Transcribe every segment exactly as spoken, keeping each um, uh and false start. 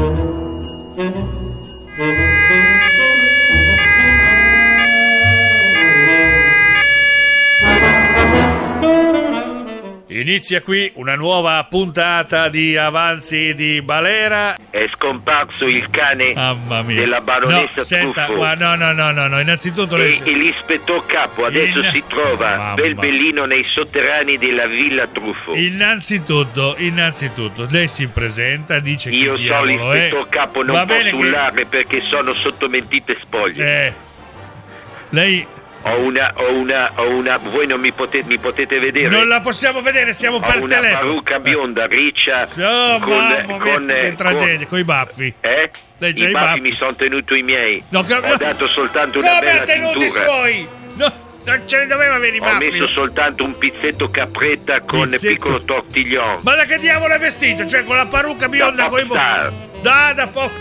Inizia qui una nuova puntata di Avanzi di Balera. È scomparso il cane della baronessa no, senta, Truffo. No, no, no, no, no, innanzitutto... E, lei... e l'ispettor capo adesso In... si trova Mamma. bel bellino nei sotterranei della villa Truffo. Innanzitutto, innanzitutto, lei si presenta, dice che Io so l'ispettor è. capo, non Va posso urlare che... perché sono sotto mentite spoglie. Eh, lei... Ho una, ho una, ho una, voi non mi potete, mi potete vedere? Non la possiamo vedere, siamo ho per una telefono. parrucca bionda, riccia, Oh, con, mamma mia, con, che tragedia, con, con i baffi. Eh? Lei c'ha I i baffi baffi. mi sono tenuto i miei. No, che... Ho dato soltanto una no, bella ha tenuto cintura. i suoi. No, non ce ne doveva avere i Ho baffi. messo soltanto un pizzetto capretta con Pizzetto. piccolo tortiglione. Ma da che diavolo è vestito? Cioè con la parrucca bionda Da con i popstar. baffi. Da, da po'.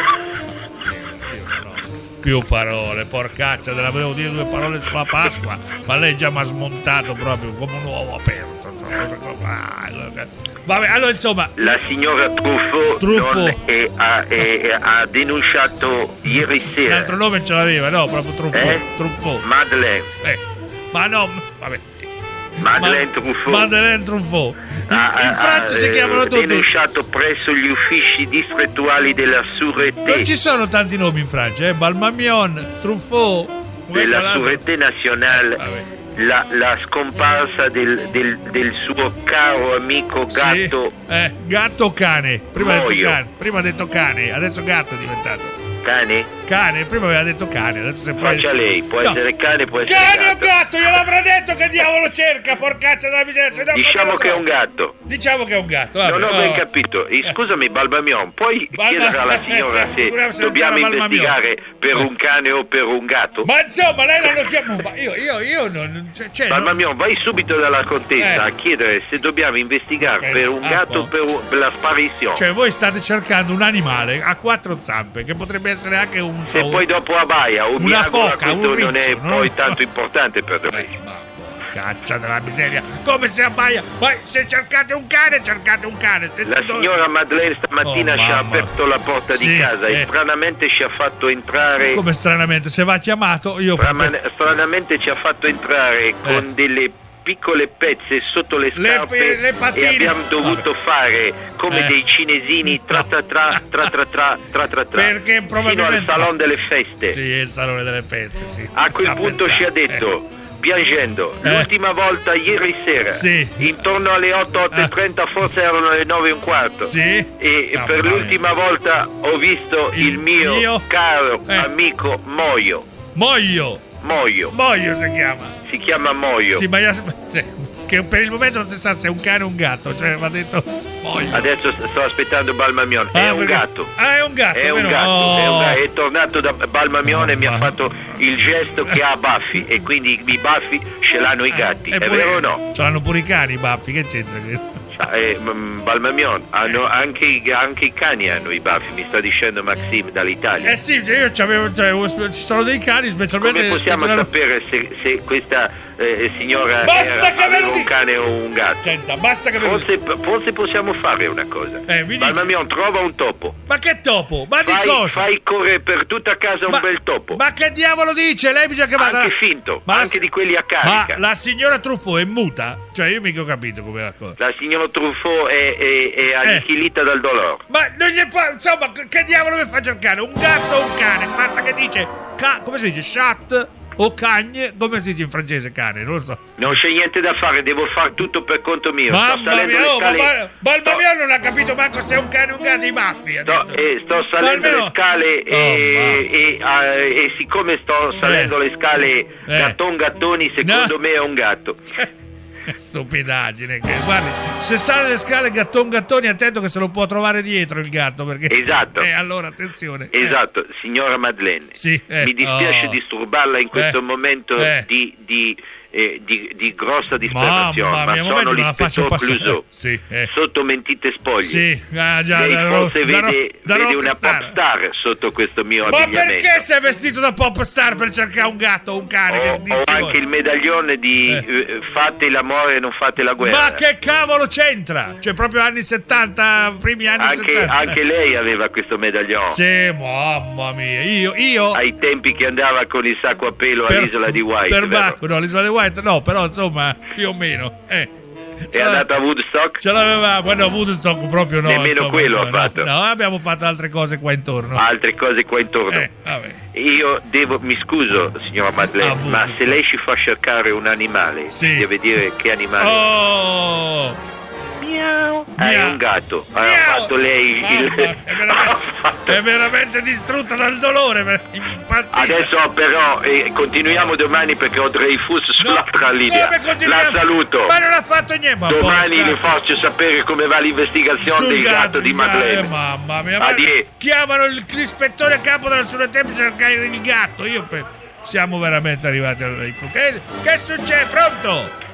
Più parole, porcaccia, te la volevo dire due parole sulla Pasqua, ma lei già mi ha smontato proprio come un uovo aperto. Vabbè, allora insomma. La signora Truffo, Truffo. Non è, ha, è, ha denunciato ieri sera. L'altro nome ce l'aveva, no? Proprio Truffo. Eh? Truffo. Madeleine. Eh. Ma no, vabbè. Madeleine Ma- Truffo. Madeleine Truffo. In, Ha, in Francia ha, si eh, chiamano tutti. denunciato presso gli uffici distrettuali della Sûreté. Non ci sono tanti nomi in Francia, eh? Balmamion, Truffaut. Com'è Della l'altro? Sûreté Nazionale. Vabbè. La, la scomparsa del, del, del suo caro amico gatto. Sì. Eh, gatto o cane? Prima ha detto Moio. cane, prima ha detto cane, adesso gatto è diventato. Cane? Cane, prima aveva detto cane, adesso se poi... Faccia lei, può No. essere cane, può essere Cane o gatto. gatto? Io l'avrei detto che diavolo cerca, porcaccia della miseria. Se no Diciamo come lo che è trovo? un gatto. Diciamo che è un gatto. Vabbè, Non ho oh. ben capito. Eh, scusami, Balmamion, puoi Balma- chiedere alla signora Figuriamo se se non dobbiamo c'era Balmamion. investigare per un cane o per un gatto? Ma insomma, lei non lo chiama... Ma io, io, io non... Cioè, cioè, non- Balmamion, vai subito dalla contessa Eh. a chiedere se dobbiamo investigare Eh, per un ah, gatto o po'. per, un- per la sparizione. Cioè, voi state cercando un animale a quattro zampe, che potrebbe essere anche un... Se poi dopo abbaia o Una miagola, foca, questo un non è riccio, no? poi tanto importante per noi. Eh, ma caccia della miseria, come si abbaia? Ma se cercate un cane, cercate un cane. Se La tu- signora Madeleine stamattina Oh, ci ha mamma. aperto la porta Sì, di casa eh. e stranamente ci ha fatto entrare. Come stranamente, se va chiamato io... Strama- stranamente ci ha fatto entrare con delle piccole pezze sotto le Le scarpe pe- le patine. e abbiamo dovuto fare come Eh. dei cinesini tra tra tra tra tra tra tra tra tra Perché fino al probabilmente... salone delle feste. Sì, è il salone delle feste, sì. A quel Sa punto pensare. ci ha detto, piangendo, Eh. l'ultima volta ieri sera, Sì. intorno alle otto, otto e trenta, forse erano le nove e un quarto. Eh. Sì. E Ah, per mamma l'ultima volta ho visto il, Il mio, mio? caro Eh. amico Moio. Moio, Moio, Moio si chiama. si chiama Moio. Sì, ma io- che per il momento non si sa se è un cane o un gatto, cioè va detto Moio. Adesso sto aspettando Balmamion. È Ah, un perché- gatto. Ah, è un gatto, È un vero? gatto, Oh. è, un ga- è tornato da Balmamione e mi ha Mamma. fatto il gesto che ha baffi e quindi i baffi ce l'hanno i gatti, Eh, è pure- vero o no? Ce l'hanno pure i cani, i baffi, che c'entra questo? Eh, mm, Balmamion, hanno anche, i, anche i cani hanno i baffi, mi sta dicendo Maxim dall'Italia. Eh sì, cioè io c'avevo, cioè, ci sono dei cani specialmente... Come possiamo ce l'hanno- sapere se, se questa eh, signora Basta era, che ve lo aveva un dica! cane o un gatto? Senta, basta che ve lo dica. Forse, forse possiamo fare una cosa. Eh, mi dici. Balmamion, trova un topo. Ma che topo? Ma di Fai, cosa? fai correre per tutta casa un ma, bel topo. Ma che diavolo dice? Lei bisogna che vada... Anche finto, Ma la- anche di quelli a Ma carica. la signora Truffaut è muta? Cioè io mica ho capito come la cosa. La signora Truffaut è, è, è annichilita dal dolore. Ma non gli fa... Insomma, che- che diavolo mi fa cercare? Un gatto o un cane? Basta che dice... Ca- come si dice? Chat o cagne? Come si dice in francese cane? Non lo so. Non c'è niente da fare, devo fare tutto per conto mio. Sto Mamma salendo mia, le oh, ma scale. Bal- Balmamion non ha capito manco se è un cane o un gatto, i baffi. ha Sto, detto. eh, sto salendo Balmamion- le scale e, Oh, e, eh, e siccome sto salendo Eh. le scale Eh. gatton gattoni, secondo No. me è un gatto. Stupidaggine, che guardi, se sale le scale gatton gattoni, attento che se lo può trovare dietro il gatto, perché Esatto. eh, allora attenzione. Eh. Esatto, signora Madeleine. Sì, eh, Mi dispiace oh. disturbarla in questo Eh, momento eh. di, di, eh, di, di grossa disperazione, Mamma ma mia, sono momento me la faccio l'ispettore passare. Clouseau, Sì, eh. sotto mentite spoglie. Sì, ah, già, Lei darò, forse darò, vede, darò vede una star. pop star sotto questo mio Ma abbigliamento. perché sei vestito da pop star per cercare un gatto o un cane? Ho, che ho dici anche voi? il medaglione di Eh. eh, fate l'amore e non fate la guerra. Ma che cavolo c'entra? Cioè proprio anni settanta, primi anni anche, settanta. anche lei aveva questo medaglione. Sì, mamma mia. Io, io Ai tempi che andava con il sacco a pelo per- all'isola di White. Per vero? Bacco, no, l'isola di White no, però insomma, più o meno. Eh. È andata a Woodstock? Ce l'avevamo, no, Woodstock proprio no. Nemmeno insomma, quello no, ha fatto. No, no, abbiamo fatto altre cose qua intorno. Altre cose qua intorno. Eh, vabbè. Io devo, mi scuso signora Madeleine, Ah, ma Woodstock. se lei ci fa cercare un animale, Sì. deve dire che animale. Oh! Miau. Ah, è Miau. un gatto. Ha Miau. fatto lei Mamma, il... è, veramente, è veramente distrutta dal dolore, ver- impazzita. Adesso però eh, continuiamo domani perché ho Dreyfus sull'altra linea. come continuiamo? La saluto. Ma non ha fatto niente. Ma Domani porca- le faccio sapere come va l'investigazione sul del gatto di eh, Madeleine. mamma mia, ma Addio. chiamano il- l'ispettore a capo della sua tempo per cercare il gatto. Io penso siamo veramente arrivati al che, che succede? Pronto?